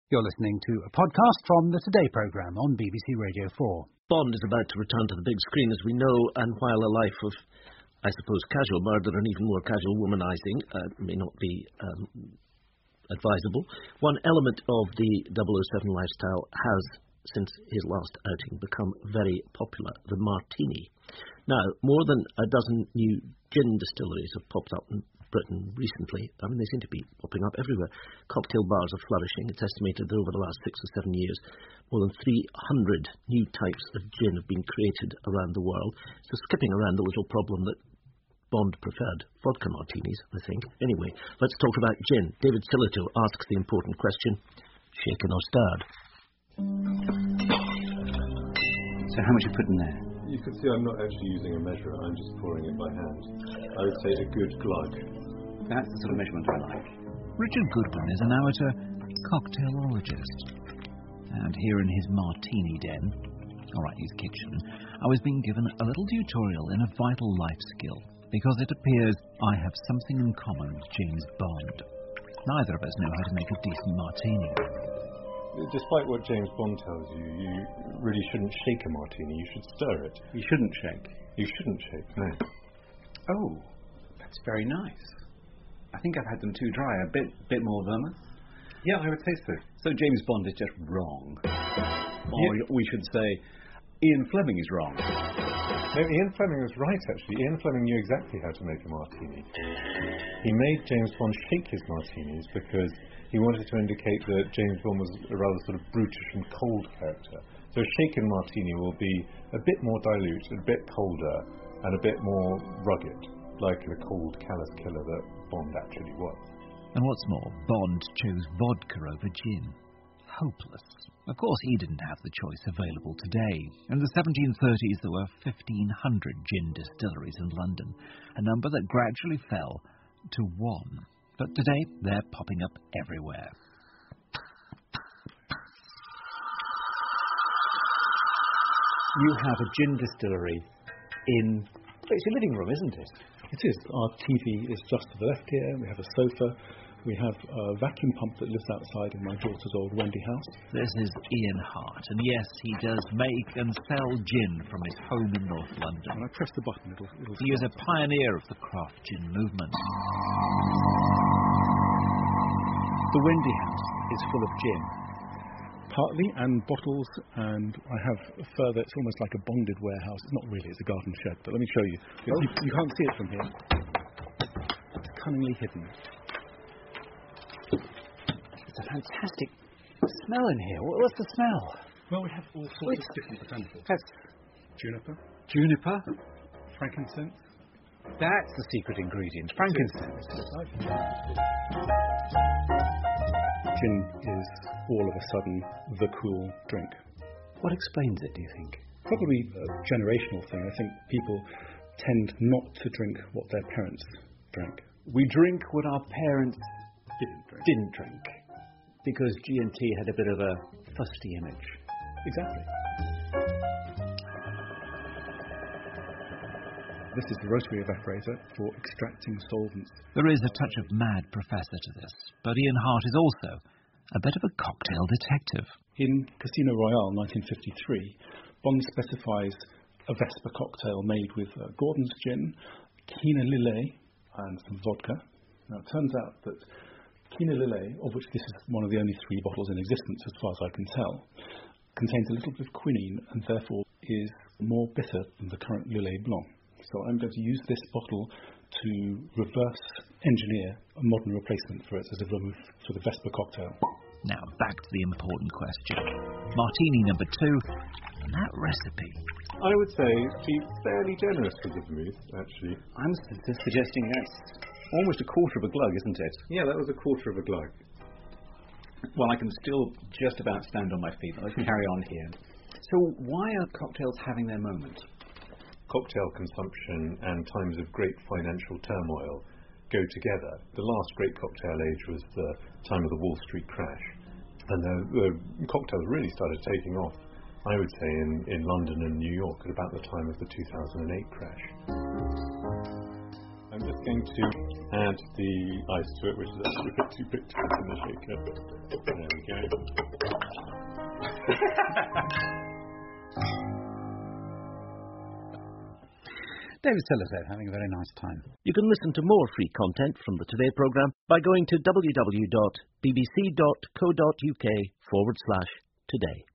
You're listening to a podcast from the Today programme on BBC Radio 4. Bond is about to return to the big screen, as we know, and while a life of, I suppose, casual murder and even more casual womanising may not be advisable, one element of the 007 lifestyle has, since his last outing, become very popular: the martini. Now, more than a dozen new gin distilleries have popped up in Britain recently. I mean, they seem to be popping up everywhere. Cocktail bars are flourishing. It's estimated that over the last 6 or 7 years, more than 300 new types of gin have been created around the world. So skipping around the little problem that Bond preferred vodka martinis, I think. Anyway, let's talk about gin. David Sillito asks the important question: shaken or stirred? So how much you put in there? You can see I'm not actually using a measurer, I'm just pouring it by hand. I would say a good glug. That's the sort of measurement I like. Richard Goodwin is an amateur cocktailologist. And here in his martini den, his kitchen, I was being given a little tutorial in a vital life skill, because it appears I have something in common with James Bond. Neither of us know how to make a decent martini. Despite what James Bond tells you, you really shouldn't shake a martini, you should stir it. You shouldn't shake? You shouldn't shake, no. Oh, that's very nice. I think I've had them too dry. A bit more vermouth? Yeah, I would say so. So James Bond is just wrong. Or we should say, Ian Fleming is wrong. No, Ian Fleming was right, actually. Ian Fleming knew exactly how to make a martini. He made James Bond shake his martinis because he wanted to indicate that James Bond was a rather sort of brutish and cold character. So a shaken martini will be a bit more dilute, a bit colder, and a bit more rugged, like the cold, callous killer that Bond actually was. And what's more, Bond chose vodka over gin. Hopeless. Of course, he didn't have the choice available today. In the 1730s, there were 1,500 gin distilleries in London, a number that gradually fell to one. But today, they're popping up everywhere. You have a gin distillery in... It's your living room, isn't it? It is. Our TV is just to the left here. We have a sofa. We have a vacuum pump that lives outside in my daughter's old Wendy house. This is Ian Hart, and yes, he does make and sell gin from his home in North London. When I press the button, it'll He is a pioneer of the craft gin movement. The Wendy house is full of gin. Partly, and bottles, and I have a further, it's almost like a bonded warehouse. It's not really, it's a garden shed, but let me show you. You can't see it from here. It's cunningly hidden. It's a fantastic smell in here. What's the smell? Well, we have all sorts of different botanicals. That's Juniper, frankincense. That's the secret ingredient, frankincense. Gin is all of a sudden the cool drink. What explains it, do you think? Probably a generational thing. I think people tend not to drink what their parents drank. We drink what our parents didn't drink. Because G&T had a bit of a fusty image. Exactly. This is the rotary evaporator for extracting solvents. There is a touch of mad professor to this, but Ian Hart is also a bit of a cocktail detective. In Casino Royale 1953, Bond specifies a Vesper cocktail made with Gordon's gin, Kina Lillet, and some vodka. Now, it turns out that Kina Lillet, of which this is one of the only 3 bottles in existence as far as I can tell, contains a little bit of quinine and therefore is more bitter than the current Lillet Blanc. So I'm going to use this bottle to reverse engineer a modern replacement for it as a vermouth for the Vesper cocktail. Now, back to the important question. Martini number 2, and that recipe. I would say she's fairly generous with the vermouth, actually. I'm suggesting that's almost a quarter of a glug, isn't it? Yeah, that was a quarter of a glug. Well, I can still just about stand on my feet. Let's carry on here. So why are cocktails having their moment? Cocktail consumption and times of great financial turmoil go together. The last great cocktail age was the time of the Wall Street crash. And the cocktails really started taking off, I would say, in London and New York at about the time of the 2008 crash. I'm just going to add the ice to it, which is actually a bit too big to put in the shaker. There we go. David Sillito having a very nice time. You can listen to more free content from the Today programme by going to www.bbc.co.uk/today.